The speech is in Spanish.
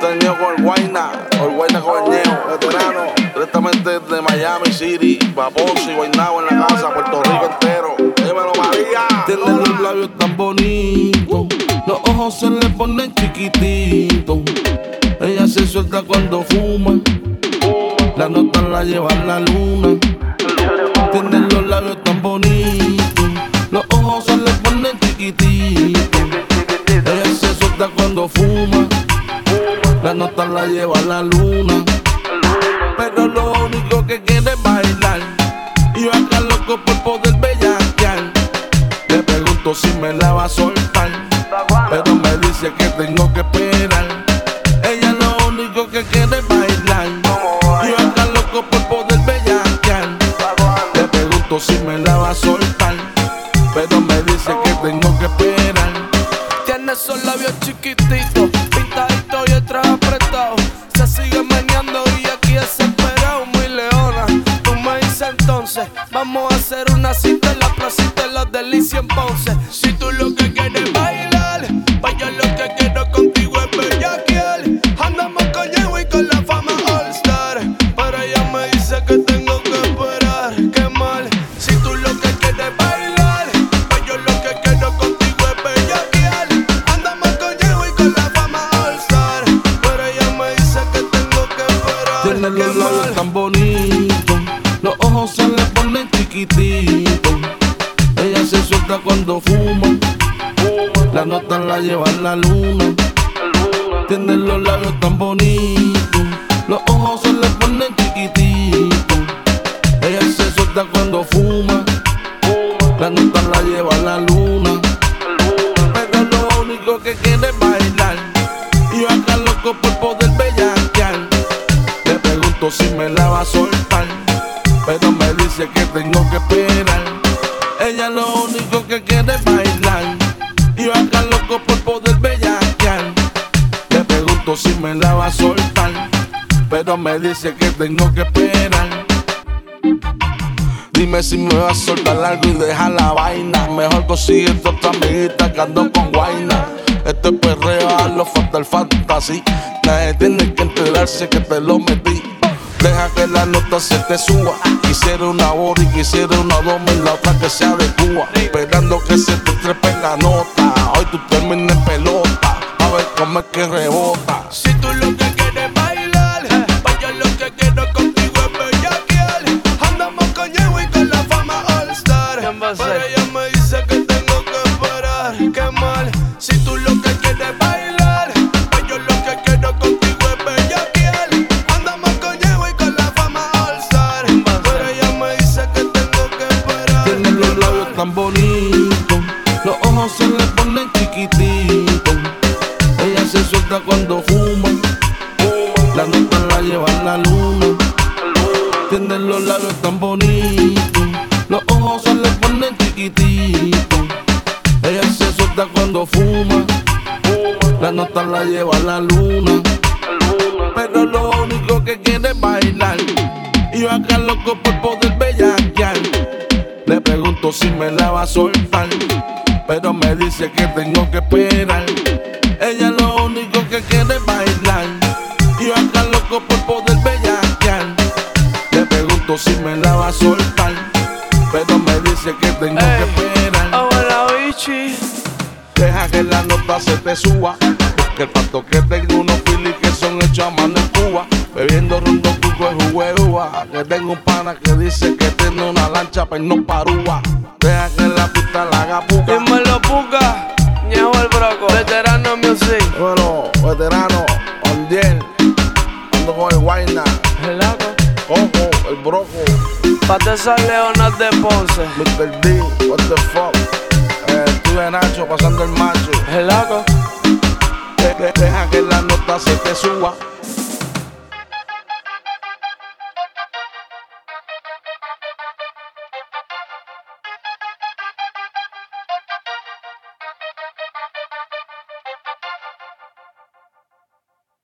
Ñeo con el Guayna con el Ñeo, veterano, directamente de Miami City, Paposo y Guaynabo en la casa, Puerto Rico entero. Dímelo, María. Tiene los labios tan bonitos, los ojos se le ponen chiquititos. Ella se suelta cuando fuma, la nota la lleva a la luna. Tiene los labios tan bonitos, los ojos se le ponen chiquititos. Ella se suelta cuando fuma, la nota la lleva a la luna. Pero lo único que quiere es bailar, y yo acá loco por poder bellaquear. Le pregunto si me la va a soltar, pero me dice que tengo que esperar. Ella lo único que quiere es bailar, y yo acá loco por poder bellaquear. Le pregunto si me la va a soltar, pero me dice que tengo que esperar. Tiene esos labios chiquititos, pintadito y el traje apretado. Se sigue meneando y aquí desesperado, muy leona. Tú me dices entonces, vamos a hacer una cita en la placita de la delicia en Ponce. Si tú lo que quieres es bailar, pues yo lo que quiero contigo es bellaquear. Andamos con Ñejo y con la fama All Star, pero ella me dice que tengo que esperar. Qué mal, si tú lo que quieres es bailar, pues yo lo que quiero contigo es bellaquear. Andamos con Ñejo y con la fama All Star, pero ella me dice que tengo que esperar. Tiene los labios tan bonitos, los ojos se le ponen chiquititos. Ella se suelta cuando fuma, la nota la lleva a la luna. Tiene los labios tan bonitos, los ojos se le ponen chiquititos. Ella se suelta cuando fuma, la nota la lleva a la luna. Pero lo único que quiere es bailar, y yo acá loco por poder bellaquear. Le pregunto si me la va a soltar, pero me dice que tengo que esperar. Ella lo único que quiere es bailar, y yo acá loco por poder bellaquear. Le pregunto si me la va a soltar, pero me dice que tengo que esperar. Dime si me vas a soltar algo y deja la vaina. Mejor consigue otra amiguita que ando con guayna. Este perreo a lo Fatal Fantasy, nadie tiene que enterarse que te lo metí. Deja que la nota se te suba. Quisiera una Bori, quisiera una Doma y la otra que sea de Cuba. Esperando que se te trepe la nota. Hoy tú termines en pelota, a ver cómo es que rebota. Si tú lo que quieres es bailar, pues yo lo que quiero contigo es bellaquear. Andamos con Ñejo y con la fama All Star, pero ella me dice que tengo que esperar. Qué mal, si tú lo que quieres es bailar, pues yo lo que quiero contigo es bellaquear. Andamos con Ñejo y con la fama All Star, pero ella me dice que tengo que esperar. Tiene los labios tan bonitos, los ojos se le ponen chiquititos. Ella se suelta cuando fuma, la nota la lleva a la luna. Tiene los labios tan bonitos, los ojos se le ponen chiquititos. Ella se suelta cuando fuma, la nota la lleva a la luna. Pero lo único que quiere es bailar, y yo acá loco por poder bellaquear. Le pregunto si me la va a soltar, pero me dice que tengo que esperar. Ella lo único que quiere es bailar, y yo acá loco por poder bellaquear. Le pregunto si me la va a soltar, pero me dice que tengo que esperar. Ahora bichi, Deja que la nota se te suba, que el pato que tengo unos filis que son hechos a mano en Cuba. Bebiendo rondo cuco de jugo de uva, que tengo un pana que dice que tiene una lancha pa' irnos pa' Aruba. Deja que la pista la haga puca. dímelo puca, Ñejo el Broco, veterano music. Bueno, veterano, Ondiel, ando con el Guayna, El lago, Coco, el Broco, Pate San Leonas de Ponce. Mr. D, what the fuck. Estuve Nacho pasando el macho. El lago, Deja que la nota se te suba,